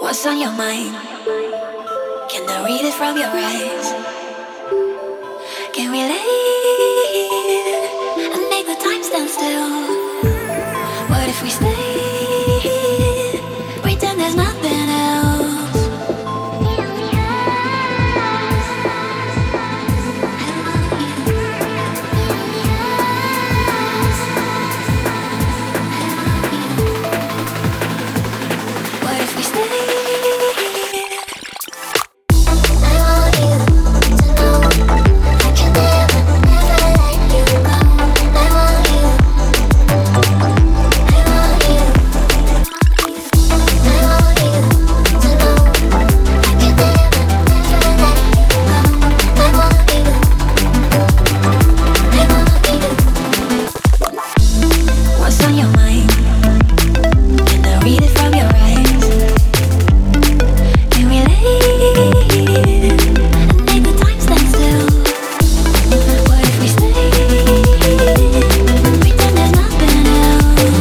What's on your mind? Can I read it from your eyes? Can we leave and make the time stand still? What if we stay? Pretend there's nothing else. What if we stay? What's on your mind? Can I read it from your eyes? Can we leave and make the time stand still? What if we stay? Pretend there's nothing else.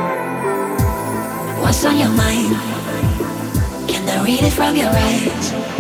What's on your mind? Can I read it from your eyes?